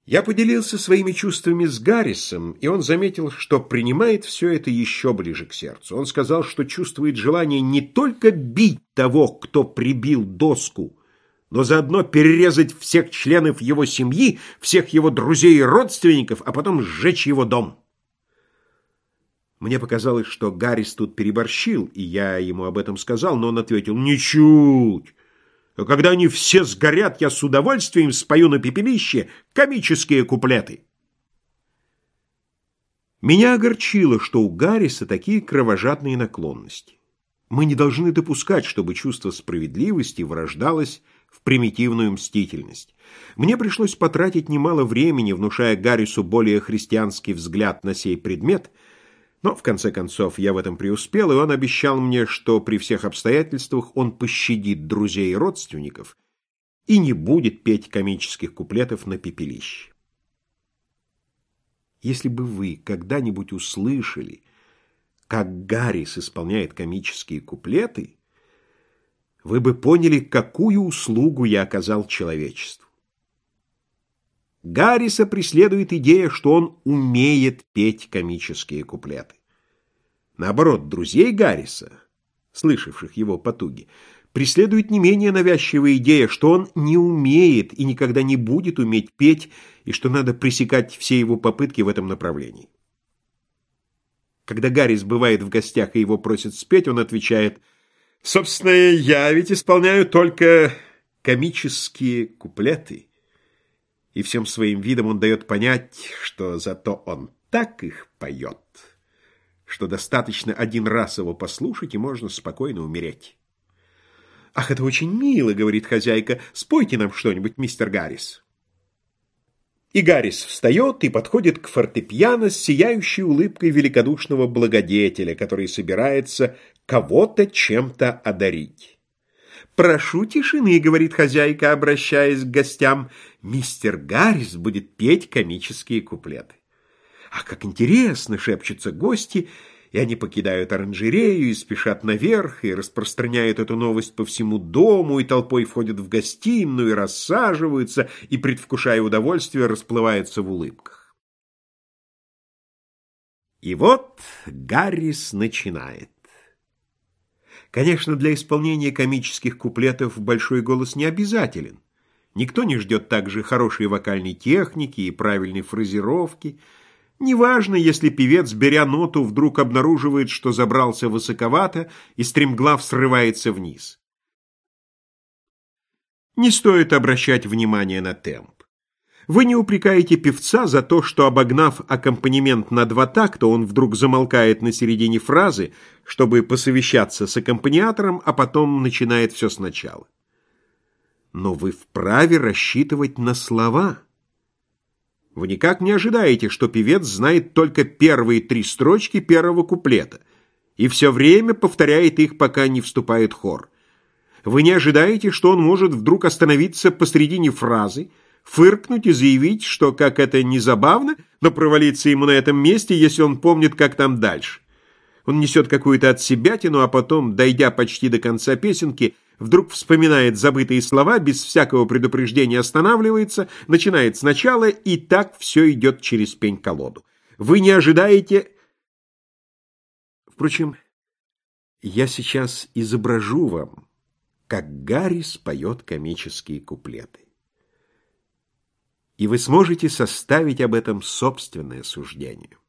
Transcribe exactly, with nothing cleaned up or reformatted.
Я поделился своими чувствами с Гаррисом, и он заметил, что принимает все это еще ближе к сердцу. Он сказал, что чувствует желание не только бить того, кто прибил доску, но заодно перерезать всех членов его семьи, всех его друзей и родственников, а потом сжечь его дом. Мне показалось, что Гаррис тут переборщил, и я ему об этом сказал, но он ответил: «Ничуть! А когда они все сгорят, я с удовольствием спою на пепелище комические куплеты». Меня огорчило, что у Гарриса такие кровожадные наклонности. Мы не должны допускать, чтобы чувство справедливости вырождалось в примитивную мстительность. Мне пришлось потратить немало времени, внушая Гаррису более христианский взгляд на сей предмет, но, в конце концов, я в этом преуспел, и он обещал мне, что при всех обстоятельствах он пощадит друзей и родственников и не будет петь комических куплетов на пепелище. Если бы вы когда-нибудь услышали, как Гаррис исполняет комические куплеты, вы бы поняли, какую услугу я оказал человечеству. Гарриса преследует идея, что он умеет петь комические куплеты. Наоборот, друзей Гарриса, слышавших его потуги, преследует не менее навязчивая идея, что он не умеет и никогда не будет уметь петь, и что надо пресекать все его попытки в этом направлении. Когда Гаррис бывает в гостях и его просят спеть, он отвечает: «Собственно, я ведь исполняю только комические куплеты». И всем своим видом он дает понять, что зато он так их поет, что достаточно один раз его послушать, и можно спокойно умереть. «Ах, это очень мило», — говорит хозяйка, — «спойте нам что-нибудь, мистер Гаррис». И Гаррис встает и подходит к фортепиано с сияющей улыбкой великодушного благодетеля, который собирается кого-то чем-то одарить. «Прошу тишины», — говорит хозяйка, обращаясь к гостям, — «мистер Гаррис будет петь комические куплеты». «Ах, как интересно!» — шепчутся гости, и они покидают оранжерею и спешат наверх, и распространяют эту новость по всему дому, и толпой входят в гостиную, и рассаживаются, и, предвкушая удовольствие, расплываются в улыбках. И вот Гаррис начинает. Конечно, для исполнения комических куплетов большой голос не обязателен. Никто не ждет также хорошей вокальной техники и правильной фразировки. Неважно, если певец, беря ноту, вдруг обнаруживает, что забрался высоковато и стремглав срывается вниз. Не стоит обращать внимание на темп. Вы не упрекаете певца за то, что, обогнав аккомпанемент на два такта, он вдруг замолкает на середине фразы, чтобы посовещаться с аккомпаниатором, а потом начинает все сначала. Но вы вправе рассчитывать на слова. Вы никак не ожидаете, что певец знает только первые три строчки первого куплета и все время повторяет их, пока не вступает хор. Вы не ожидаете, что он может вдруг остановиться посредине фразы, фыркнуть и заявить, что, как это не забавно, но провалиться ему на этом месте, если он помнит, как там дальше. Он несет какую-то отсебятину, а потом, дойдя почти до конца песенки, вдруг вспоминает забытые слова, без всякого предупреждения останавливается, начинает сначала, и так все идет через пень-колоду. Вы не ожидаете... Впрочем, я сейчас изображу вам, как Гаррис поет комические куплеты. И вы сможете составить об этом собственное суждение.